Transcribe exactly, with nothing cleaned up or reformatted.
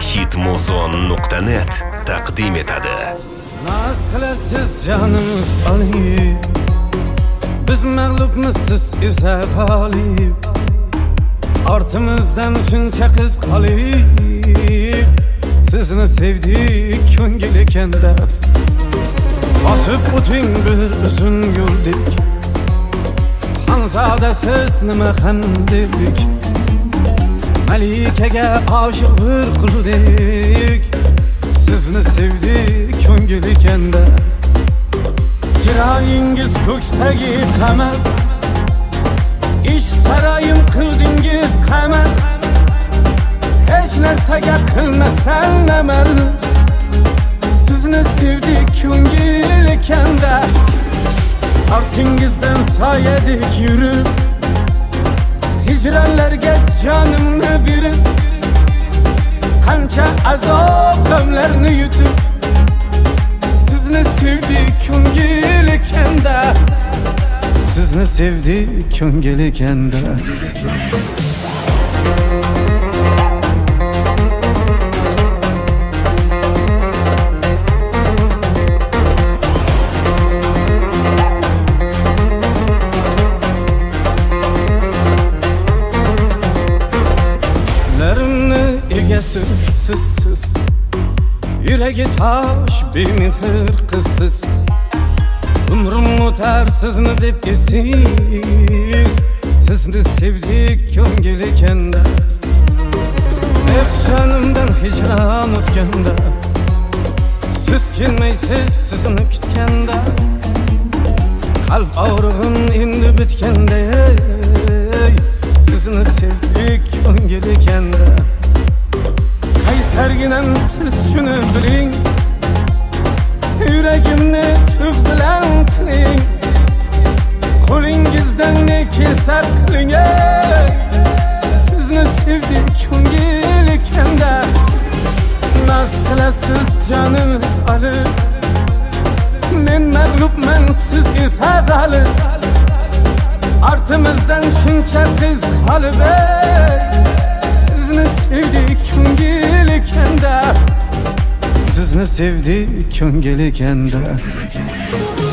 hitmuzon nuqta net taqdim etadi. Naz qilasiz jonimiz olib, biz mag'lubmiz, siz esa g'olib. Ortimizdan shuncha qiz qolib, sizni sevdik ko'ngil ekanda. Bosib o'ting bir uzun yo'ldek, Xonzoda siz nima xandirdik. Malikaga oshiq bir quldek, sizni sevdik ko'ngil ekanda. Chiroyingiz ko'ksdagi qamar, ishq saroyim qildingiz qamal. Hech narsaga qilmasdan amal, sizni sevdik ko'ngil ekanda. Ortingizdan soyadek yurib, hijronlarga jonimni berib, qancha azob g'amlarni yutib, sizni sevdik ko'ngil ekanda. Sizni sevdik ko'ngil ekanda. Sizsiz yuragi tosh bemehr qizsiz, umrim o'tar sizni deb esiz. Sizni sevdik ko'ngil ekanda. Jonimdan hijron o'tganda, siz kelmaysiz sizni kutganda. Qalb og'rig'im endi bitganda, sizni sevdik ko'ngil ekanda. Serginam siz shuni biling, yuragimni tug bilan tiling. Qo'lingizdan ne kelsa qiling, sizni sevdik ko'ngil ekanda. Naz qilasiz jonimiz olib, men mag'lubman, siz esa g'olib. Ortimizdan shuncha qiz qolib, sizni sevdik ko'ngil ekanda. Sizni sevdik ko'ngil ekanda.